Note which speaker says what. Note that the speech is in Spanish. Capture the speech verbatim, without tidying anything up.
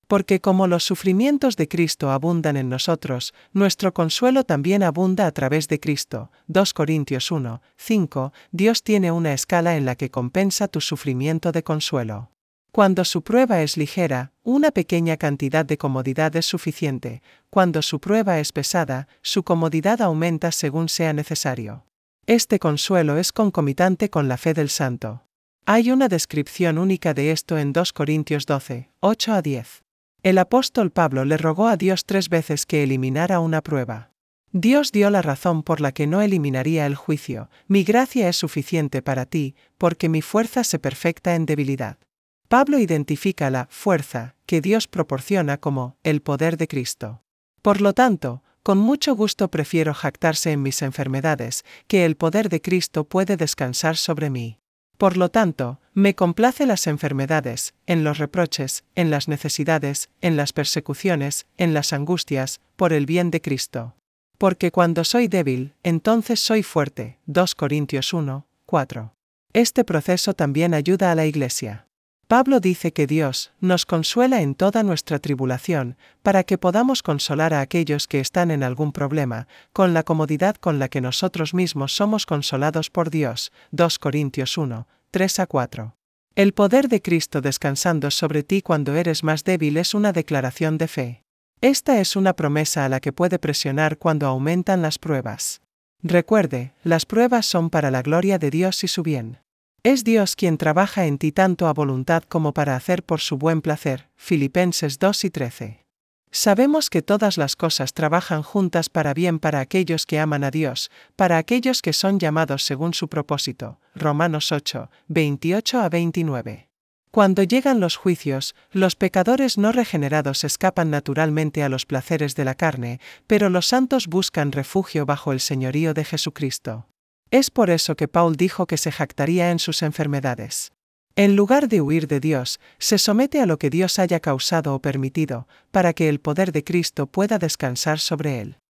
Speaker 1: Porque como los sufrimientos de Cristo abundan en nosotros, nuestro consuelo también abunda a través de Cristo. dos Corintios uno, cinco. Dios tiene una escala en la que compensa tu sufrimiento de consuelo. Cuando su prueba es ligera, una pequeña cantidad de comodidad es suficiente. Cuando su prueba es pesada, su comodidad aumenta según sea necesario. Este consuelo es concomitante con la fe del santo. Hay una descripción única de esto en dos Corintios doce, ocho a diez. El apóstol Pablo le rogó a Dios tres veces que eliminara una prueba. Dios dio la razón por la que no eliminaría el juicio: mi gracia es suficiente para ti, porque mi fuerza se perfecta en debilidad. Pablo identifica la fuerza que Dios proporciona como el poder de Cristo. Por lo tanto, con mucho gusto prefiero jactarse en mis enfermedades, que el poder de Cristo puede descansar sobre mí. Por lo tanto, me complace las enfermedades, en los reproches, en las necesidades, en las persecuciones, en las angustias, por el bien de Cristo. Porque cuando soy débil, entonces soy fuerte. dos Corintios uno, cuatro. Este proceso también ayuda a la Iglesia. Pablo dice que Dios nos consuela en toda nuestra tribulación, para que podamos consolar a aquellos que están en algún problema, con la comodidad con la que nosotros mismos somos consolados por Dios. dos Corintios uno, tres a cuatro. El poder de Cristo descansando sobre ti cuando eres más débil es una declaración de fe. Esta es una promesa a la que puede presionar cuando aumentan las pruebas. Recuerde, las pruebas son para la gloria de Dios y su bien. Es Dios quien trabaja en ti tanto a voluntad como para hacer por su buen placer. Filipenses dos y trece. Sabemos que todas las cosas trabajan juntas para bien para aquellos que aman a Dios, para aquellos que son llamados según su propósito. Romanos ocho, veintiocho a veintinueve. Cuando llegan los juicios, los pecadores no regenerados escapan naturalmente a los placeres de la carne, pero los santos buscan refugio bajo el señorío de Jesucristo. Es por eso que Paul dijo que se jactaría en sus enfermedades. En lugar de huir de Dios, se somete a lo que Dios haya causado o permitido, para que el poder de Cristo pueda descansar sobre él.